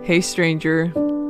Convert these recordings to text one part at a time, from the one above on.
Hey stranger.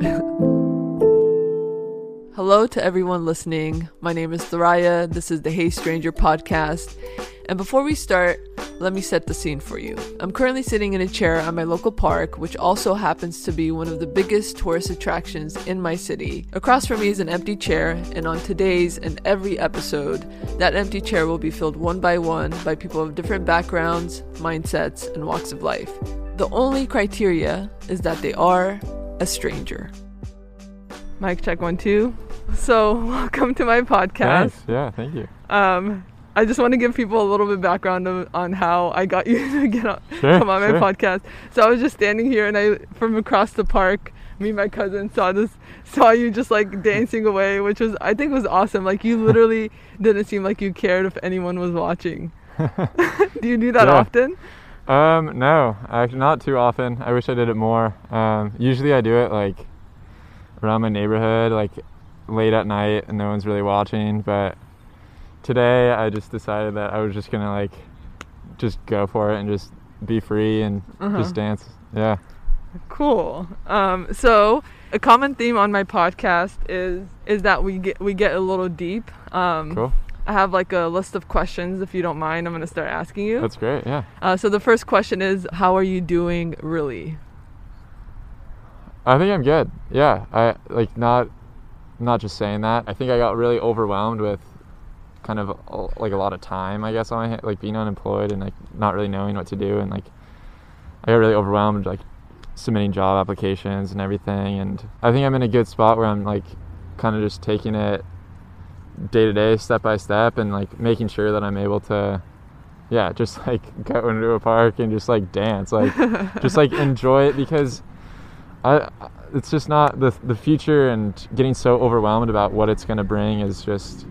Hello to everyone listening. My name is Thoraya. This is the Hey Stranger podcast. And before we start, let me set the scene for you. I'm currently sitting in a chair at my local park, which also happens to be one of the biggest tourist attractions in my city. Across from me is an empty chair, and on today's and every episode, that empty chair will be filled one by people of different backgrounds, mindsets, and walks of life. The only criteria is that they are a stranger. Mic check 1 2. So, welcome to my podcast. Thanks. Yeah, thank you. I just want to give people a little bit of background on how I got you to come on my podcast. So I was just standing here, and from across the park, me and my cousin saw you just like dancing away, which I think was awesome. Like, you literally didn't seem like you cared if anyone was watching. Do you do that often? No, actually not too often. I wish I did it more. Usually I do it like around my neighborhood, like late at night, and no one's really watching. But today I just decided that I was just gonna just go for it and just be free and just dance. Yeah. Cool. So a common theme on my podcast is that we get a little deep. Cool. I have like a list of questions. If you don't mind, I'm going to start asking you. That's great, yeah. So the first question is, how are you doing really? I think I'm good. Yeah, I not just saying that. I think I got really overwhelmed with kind of like a lot of time, I guess, on my like being unemployed and like not really knowing what to do, and like I got really overwhelmed like submitting job applications and everything. And I think I'm in a good spot where I'm like kind of just taking it day to day, step by step, and like making sure that I'm able to just like go into a park and just like dance, like just like enjoy it, because it's just not the future, and getting so overwhelmed about what it's going to bring is just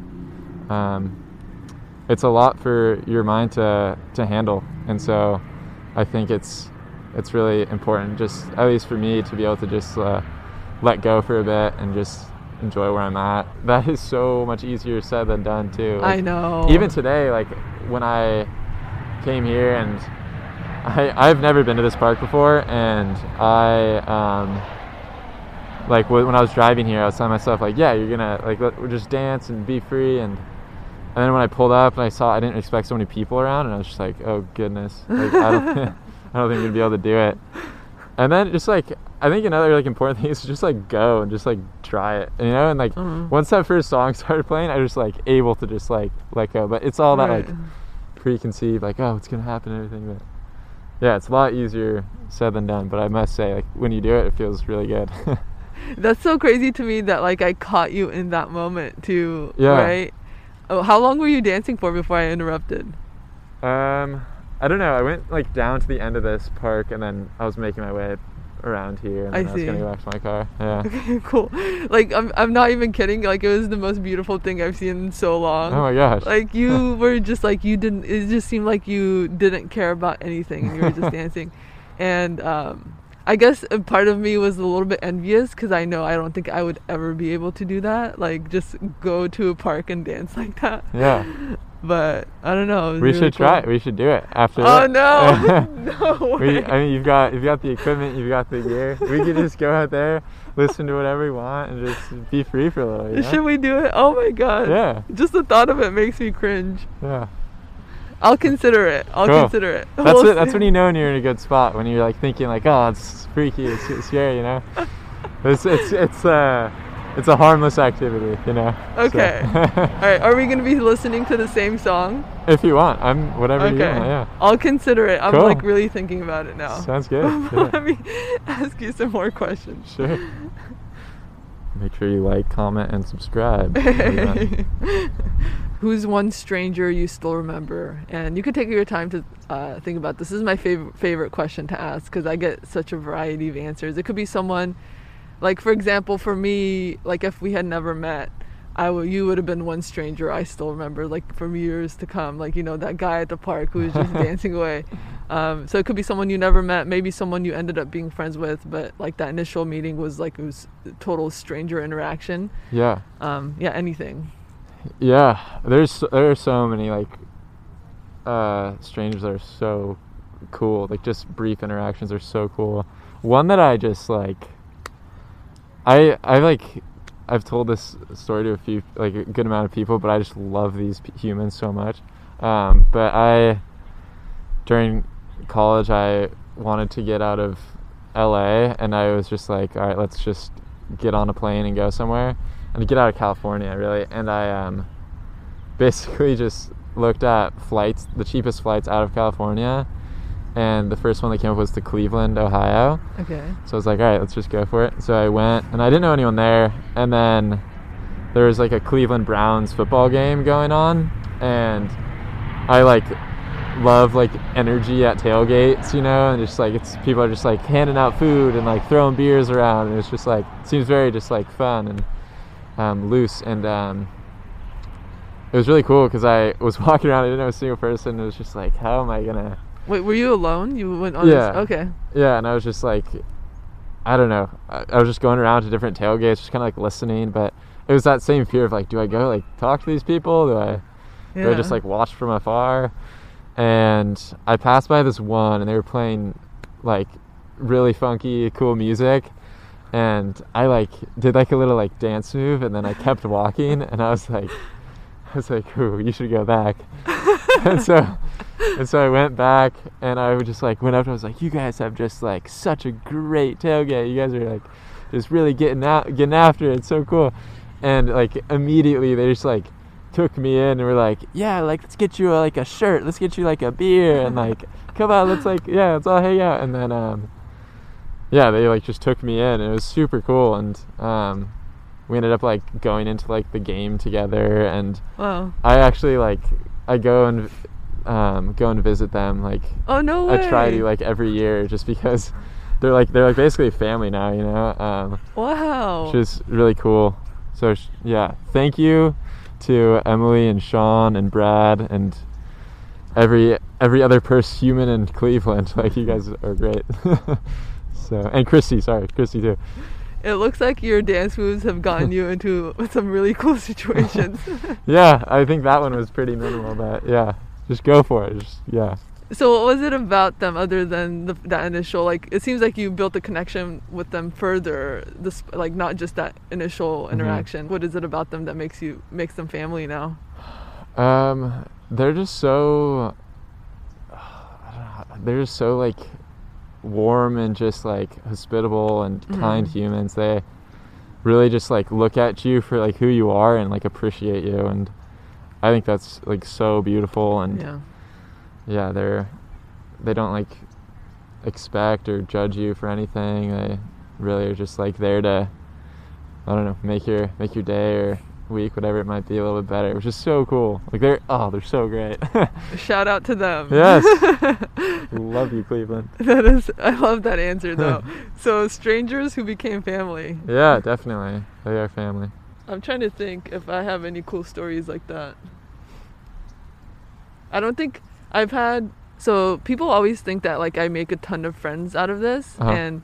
it's a lot for your mind to handle. And so I think it's really important, just at least for me, to be able to just let go for a bit and just enjoy where I'm at. That is so much easier said than done too. Like, I know. Even today, like when I came here, and I've never been to this park before, and like when I was driving here, I was telling myself like, yeah, you're gonna we'll just dance and be free, and then when I pulled up and I didn't expect so many people around, and I was just like, oh goodness, like I don't think I'm gonna be able to do it. And then just like, I think another like important thing is to just like go and just like try it, you know. And like once that first song started playing, I was like able to just like let go. But it's all that like preconceived, like, oh, it's gonna happen and everything. But yeah, it's a lot easier said than done. But I must say, like, when you do it, it feels really good. That's so crazy to me that like I caught you in that moment too. Yeah. Right. Oh, how long were you dancing for before I interrupted? I don't know. I went like down to the end of this park, and then I was making my way around here, and then I was gonna go back to my car. Yeah. Okay, cool. Like I'm not even kidding. Like, it was the most beautiful thing I've seen in so long. Oh my gosh. Like, you were just like, you didn't. It just seemed like you didn't care about anything, and you were just dancing. And I guess a part of me was a little bit envious, because I know I don't think I would ever be able to do that. Like, just go to a park and dance like that. Yeah. But I don't know. We should try it. We should do it after. Oh that. No! No way. I mean, you've got the equipment, you've got the gear. We could just go out there, listen to whatever we want, and just be free for a little. You know? Should we do it? Oh my god. Yeah. Just the thought of it makes me cringe. Yeah. I'll consider it. Cool. Consider it. That's when you know when you're in a good spot. When you're like thinking like, oh, it's freaky, it's scary, you know. It's a harmless activity, you know. Okay. So. All right. Are we gonna be listening to the same song? If you want, whatever you want. Yeah. I'll consider it. I'm cool. like really thinking about it now. Sounds good. Let me ask you some more questions. Sure. Make sure you like, comment, and subscribe. Who's one stranger you still remember? And you could take your time to think about this. This is my favorite question to ask, because I get such a variety of answers. It could be someone, like, for example, for me, like, if we had never met, you would have been one stranger I still remember, like, from years to come. Like, you know, that guy at the park who was just dancing away. So it could be someone you never met, maybe someone you ended up being friends with, but like that initial meeting was like, it was total stranger interaction. Yeah. Anything. Yeah, there are so many like strangers that are so cool. Like, just brief interactions are so cool. One that I just like I've told this story to a few, like a good amount of people, but I just love these humans so much. But during college, I wanted to get out of LA, and I was just like, all right, let's just get on a plane and go somewhere, and to get out of California, really. And I basically just looked at flights, the cheapest flights out of California, and the first one that came up was to Cleveland, Ohio. Okay. So I was like, all right, let's just go for it. So I went, and I didn't know anyone there, and then there was like a Cleveland Browns football game going on, and I like love like energy at tailgates, you know, and just like people are just like handing out food and like throwing beers around, and it's just like seems very just like fun and loose, and it was really cool because I was walking around, I didn't know a single person. It was just like, how am I gonna... Wait, were you alone? You went on Yeah. this? Okay. Yeah, and I was just like, I don't know. I was just going around to different tailgates, just kind of like listening, but it was that same fear of like, do I go like talk to these people? Do I just like watch from afar? And I passed by this one, and they were playing like really funky, cool music, and I like did like a little like dance move, and then I kept walking, and I was like, ooh, you should go back. and so I went back, and I would just like went up, and I was like, you guys have just like such a great tailgate. You guys are like just really getting after it. It's so cool. And like immediately they just like took me in and were like, yeah, like let's get you like a shirt, let's get you like a beer, and like come on, let's let's all hang out. And then they like just took me in, and it was super cool. And we ended up like going into like the game together, and wow. I actually like I go and visit them, like, oh no way. I try to like every year, just because they're like basically family now, you know. Wow. Which is really cool. So yeah, thank you to Emily and Sean and Brad and every other human in Cleveland. Like, you guys are great. So, and Christy too. It looks like your dance moves have gotten you into some really cool situations. Yeah, I think that one was pretty minimal, but yeah, just go for it. Yeah. So what was it about them other than that initial, like, it seems like you built a connection with them further, this, like, not just that initial interaction. What is it about them that makes them family now? They're just so, like warm and just like hospitable and kind humans. They really just like look at you for like who you are and like appreciate you, and I think that's like so beautiful. And yeah, they don't like expect or judge you for anything. They really are just like there to, I don't know, make your day or week, whatever it might be, a little bit better, which is so cool. Like they're so great. Shout out to them. Yes. Love you, Cleveland. I love that answer though. So strangers who became family. Yeah, definitely. They are family. I'm trying to think if I have any cool stories like that. I don't think I've had, so people always think that like I make a ton of friends out of this, and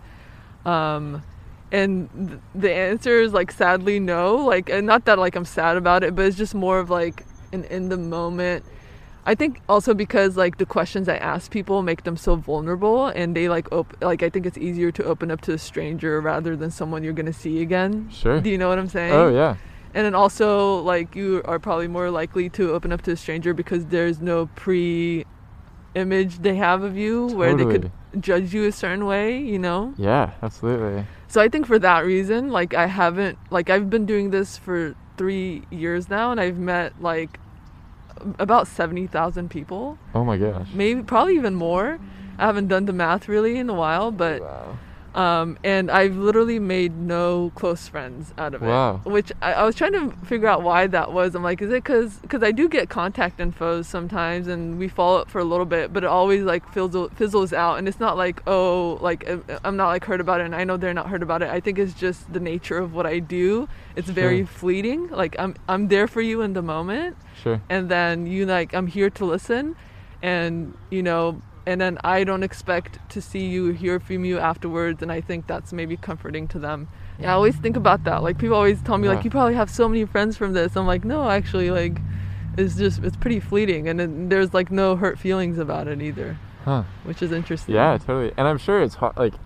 the answer is like sadly no, like, and not that like I'm sad about it, but it's just more of like an in the moment. I think also because like the questions I ask people make them so vulnerable, and they like I think it's easier to open up to a stranger rather than someone you're gonna see again. Sure. Do you know what I'm saying? Oh yeah. And then also like you are probably more likely to open up to a stranger because there's no image they have of you where they could judge you a certain way, you know? Yeah, absolutely. So I think for that reason, like I've been doing this for 3 years now, and I've met like about 70,000 people. Oh my gosh. Probably even more. I haven't done the math really in a while, but wow. And I've literally made no close friends out of it. Wow. Which I was trying to figure out why that was. I'm like, is it because I do get contact infos sometimes, and we follow up for a little bit, but it always like fizzles out, and it's not like, oh, like I'm not like heard about it, and I know they're not heard about it. I think it's just the nature of what I do. It's very fleeting. Like I'm there for you in the moment. Sure. And then you like, I'm here to listen, and you know. And then I don't expect to see you, hear from you afterwards, and I think that's maybe comforting to them. Yeah, I always think about that. Like, people always tell me, like, you probably have so many friends from this. I'm like, no, actually, like, it's pretty fleeting, and then there's, like, no hurt feelings about it either. Which is interesting. Yeah, totally. And I'm sure it's hard, like,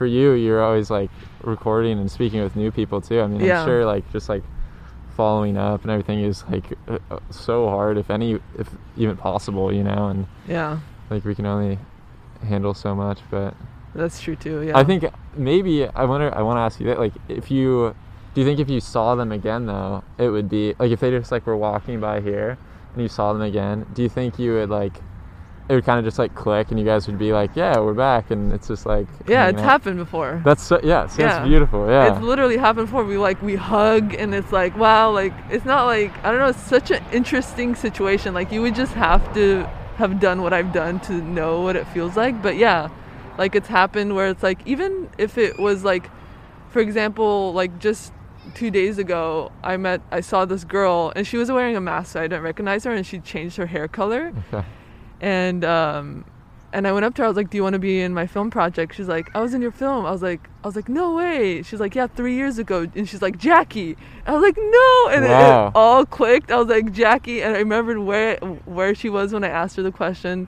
for you, you're always like recording and speaking with new people too. I mean, Yeah. I'm sure like just like following up and everything is like so hard, if even possible, and Yeah, like we can only handle so much. But that's true too. Yeah. I think maybe I want to ask you that, like, do you think if you saw them again though, it would be like if they just like were walking by here and you saw them again, do you think you would like it would kind of just like click and you guys would be like, yeah, we're back, and it's just like yeah, it's happened before. That's Yeah. That's beautiful. Yeah, It's literally happened before. We hug, and it's like, wow, like it's not like, I don't know, it's such an interesting situation. Like you would just have to have done what I've done to know what it feels like. But yeah, like it's happened where it's like, even if it was like, for example, like just 2 days ago, I saw this girl and she was wearing a mask, so I didn't recognize her, and she changed her hair color. Okay. And I went up to her. I was like, "Do you want to be in my film project?" She's like, "I was in your film." I was like, "No way." She's like, "Yeah, 3 years ago." And she's like, "Jackie." I was like, "No." And Wow. it all clicked. I was like, "Jackie." And I remembered where she was when I asked her the question,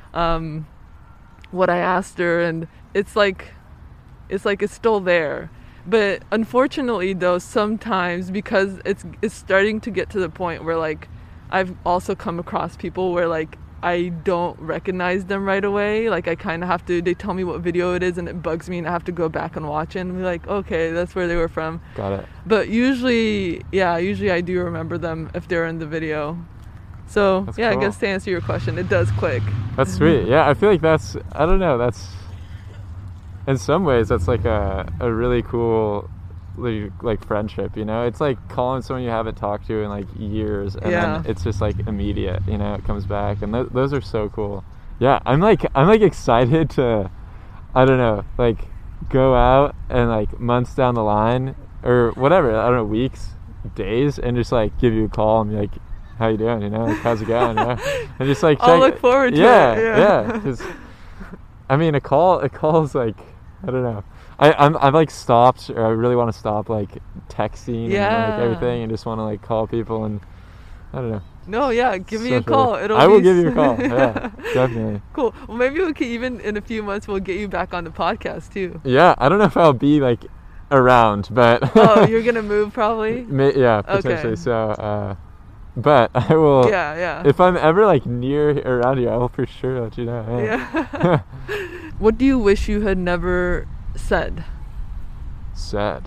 what I asked her, and it's like it's still there. But unfortunately, though, sometimes because it's starting to get to the point where like I've also come across people where like I don't recognize them right away. Like I kind of have to, they tell me what video it is and it bugs me and I have to go back and watch it and be like, okay, that's where they were from. Got it. But usually I do remember them if they're in the video. So That's yeah, cool. I guess to answer your question, it does click. That's sweet. Yeah, I feel like that's, I don't know, that's, in some ways, that's like a really cool like friendship, It's like calling someone you haven't talked to in like years, and then it's just like immediate, it comes back, and those are so cool. Yeah, I'm like excited to, I don't know, like go out and like months down the line or whatever, I don't know, weeks, days, and just like give you a call and be like, how you doing, like how's it going, and just like I'll look forward to it. Yeah, 'cause I mean a call is like, I don't know, I've like stopped, or I really want to stop like texting and like everything, and just want to like call people, and I don't know. No, yeah, give me a Stuff call. like I will give you a call. Yeah, definitely. Cool. Well, maybe we could, even in a few months, we'll get you back on the podcast too. Yeah, I don't know if I'll be like around, but Oh, you're gonna move probably? Yeah, potentially. Okay. So, but I will. Yeah. If I'm ever like near around here, I will for sure let you know. Yeah. What do you wish you had never said? Said.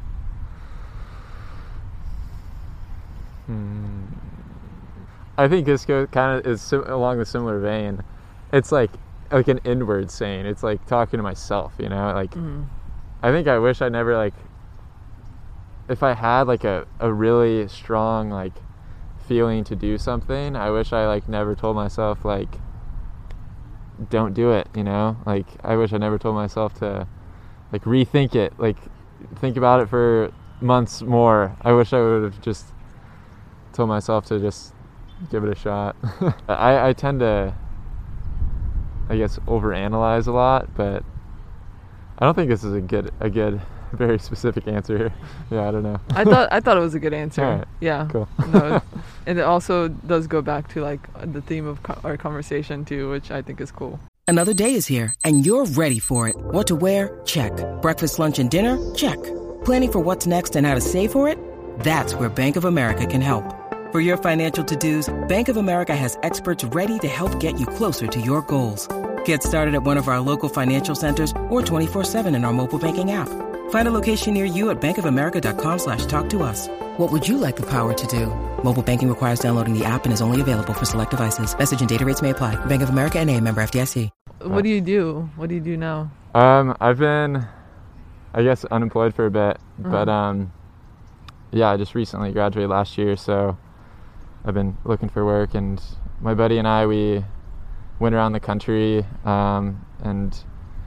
I think this is along the similar vein. It's like an inward saying. It's like talking to myself, like I think I wish I never like, if I had like a really strong like feeling to do something, I wish I like never told myself like don't do it, like I wish I never told myself to like rethink it, like think about it for months more. I wish I would have just told myself to just give it a shot. I tend to, I guess, overanalyze a lot, but I don't think this is a good very specific answer here. Yeah, I don't know. I thought it was a good answer. All right. Yeah. Cool. No, and it also does go back to like the theme of our conversation too, which I think is cool. Another day is here, and you're ready for it. What to wear? Check. Breakfast, lunch, and dinner? Check. Planning for what's next and how to save for it? That's where Bank of America can help. For your financial to-dos, Bank of America has experts ready to help get you closer to your goals. Get started at one of our local financial centers or 24/7 in our mobile banking app. Find a location near you at bankofamerica.com/talktous. What would you like the power to do? Mobile banking requires downloading the app and is only available for select devices. Message and data rates may apply. Bank of America NA, member FDIC. What do you do? What do you do now? I've been, I guess, unemployed for a bit, but yeah, I just recently graduated last year, so I've been looking for work, and my buddy and I, we went around the country, and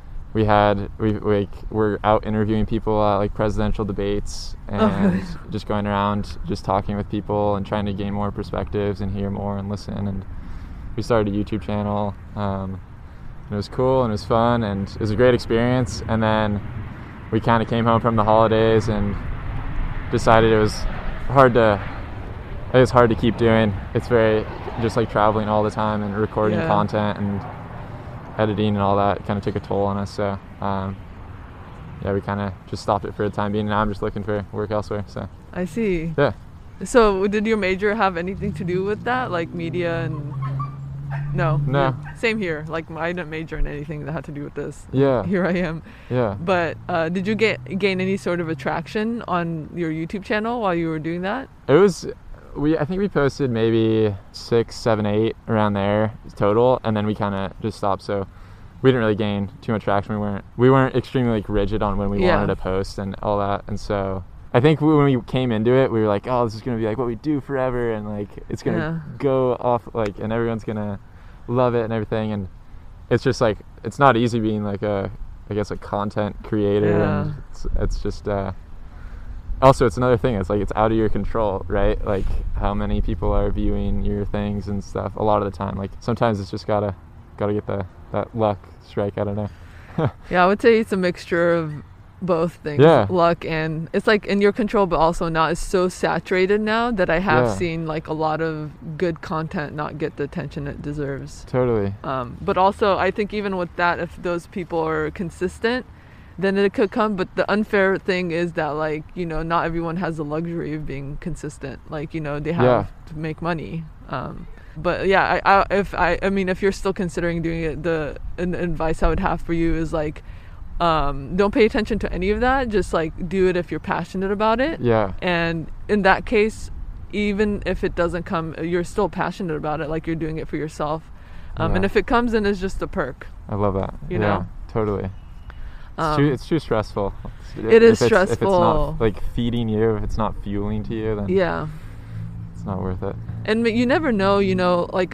we're out interviewing people at like presidential debates, and just going around just talking with people and trying to gain more perspectives and hear more and listen. And we started a YouTube channel, and it was cool and it was fun and it was a great experience. And then we kind of came home from the holidays and decided it was hard to keep doing. It's very just like traveling all the time and recording content and editing and all that kind of took a toll on us. So yeah, we kind of just stopped it for the time being. Now I'm just looking for work elsewhere. So I see. yeah. So did your major have anything to do with that, like media and? No. Same here. Like I didn't major in anything that had to do with this. Yeah. Here I am. Yeah. But did you gain any sort of attraction on your YouTube channel while you were doing that? It was, I think we posted maybe 6, 7, 8 around there total, and then we kind of just stopped. So we didn't really gain too much traction. We weren't extremely like rigid on when we wanted to post and all that. And so I think when we came into it, we were like, oh, this is gonna be like what we do forever, and like it's gonna go off like, and everyone's gonna love it and everything. And it's just like, it's not easy being like a content creator. And it's just also, it's another thing, it's like it's out of your control, right? Like how many people are viewing your things and stuff a lot of the time. Like sometimes it's just gotta get that luck strike. I don't know. Yeah, I would say it's a mixture of both things. Luck, and it's like in your control but also not. It's so saturated now that I have seen like a lot of good content not get the attention it deserves. Totally. But also I think even with that, if those people are consistent, then it could come. But the unfair thing is that, like, you know, not everyone has the luxury of being consistent. Like, you know, they have to make money. But yeah, I mean, if you're still considering doing it, the advice I would have for you is like, don't pay attention to any of that. Just like do it if you're passionate about it. Yeah. And in that case, even if it doesn't come, you're still passionate about it. Like you're doing it for yourself. And if it comes in, it's just a perk. I love that. You know? Totally. It's too stressful. It is stressful. If it's not like feeding you, if it's not fueling to you, then it's not worth it. And you never know, you know, like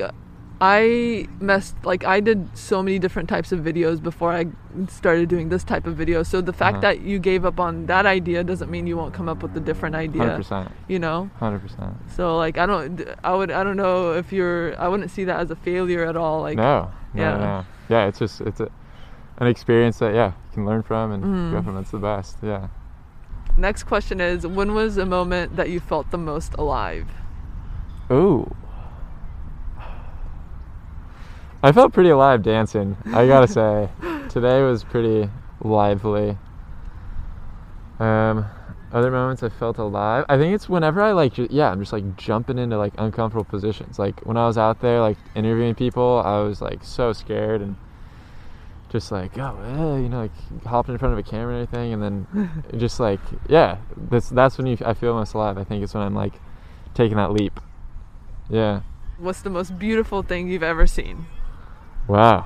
I did so many different types of videos before I started doing this type of video. So the fact that you gave up on that idea doesn't mean you won't come up with a different idea. 100%. You know? 100%. So like I don't know if I wouldn't see that as a failure at all. Like no. Yeah, it's just an experience that you can learn from and go from. It's the best. Yeah. Next question is, when was a moment that you felt the most alive? Ooh. I felt pretty alive dancing, I gotta say. Today was pretty lively. Other moments I felt alive, I think it's whenever I I'm just like jumping into like uncomfortable positions. Like when I was out there like interviewing people, I was like so scared and just like, you know, like hopping in front of a camera and everything, and then just like, that's when I feel most alive. I think it's when I'm like taking that leap. Yeah. What's the most beautiful thing you've ever seen? Wow.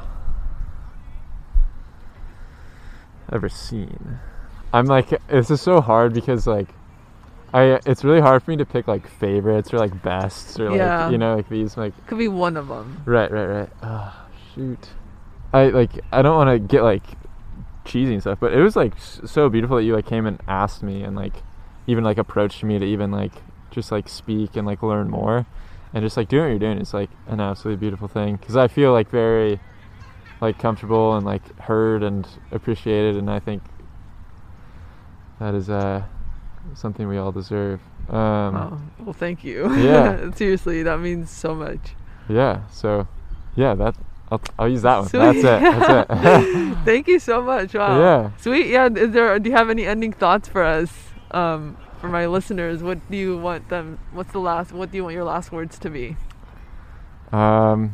Ever seen? I'm like, this is so hard because like, it's really hard for me to pick like favorites or like bests or like, you know, like these like. Could be one of them. Right. Oh, shoot. I don't want to get like cheesy and stuff, but it was like so beautiful that you like came and asked me and like even like approached me to even like just like speak and like learn more. And just like doing what you're doing is like an absolutely beautiful thing, because I feel like very like comfortable and like heard and appreciated, and I think that is something we all deserve. Well, thank you. Yeah. Seriously, that means so much. Yeah. So, that I'll use that one. Sweet. That's it. Thank you so much. Wow. Yeah. Sweet. Yeah. Do you have any ending thoughts for us? For my listeners, what do you want your last words to be? Pop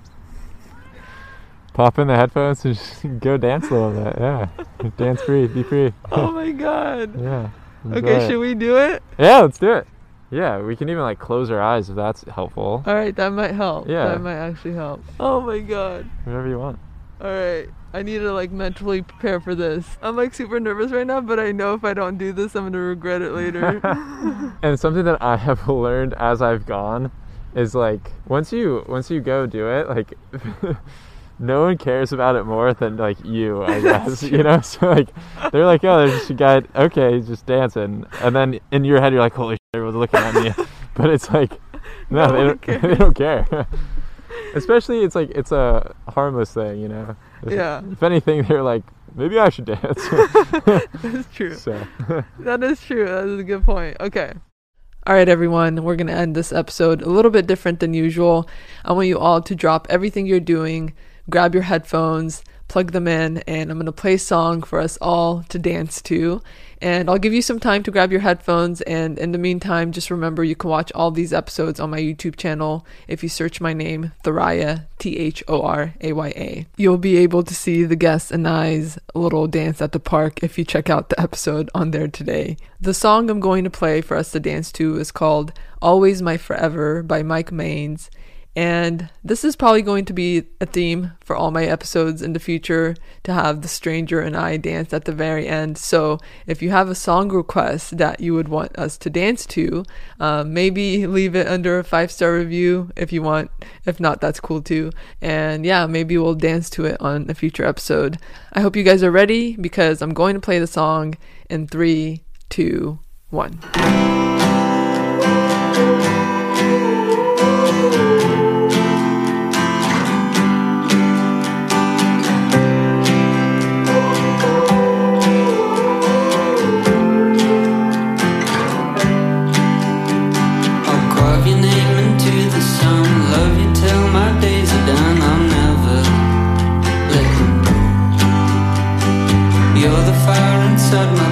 in the headphones and just go dance a little bit. Yeah. Dance free, be free. Oh my God. Yeah. Okay, should we do it? Yeah, let's do it. Yeah, we can even like close our eyes if that's helpful. All right, that might help. Yeah. That might actually help. Oh my God. Whatever you want. All right. I need to like mentally prepare for this. I'm like super nervous right now, but I know if I don't do this, I'm going to regret it later. And something that I have learned as I've gone is like, once you go do it, like no one cares about it more than like you, I guess, you know? So like, they're like, oh, there's just a guy, okay, he's just dancing. And then in your head, you're like, holy shit, everyone's looking at me. But it's like, no, they don't care. Especially it's like, it's a harmless thing, you know? Yeah. If anything, they're like, maybe I should dance. That's true. So. That is true. That is a good point. Okay. All right, everyone. We're going to end this episode a little bit different than usual. I want you all to drop everything you're doing, grab your headphones, plug them in, and I'm going to play a song for us all to dance to. And I'll give you some time to grab your headphones, and in the meantime, just remember you can watch all these episodes on my YouTube channel. If you search my name, Thoraya, Thoraya. You'll be able to see the guests and I's little dance at the park if you check out the episode on there today. The song I'm going to play for us to dance to is called Always My Forever by Mike Maines. And this is probably going to be a theme for all my episodes in the future, to have the stranger and I dance at the very end. So if you have a song request that you would want us to dance to, maybe leave it under a 5-star review if you want. If not, that's cool too. And yeah, maybe we'll dance to it on a future episode. I hope you guys are ready, because I'm going to play the song in 3, 2, 1. You're the fire inside my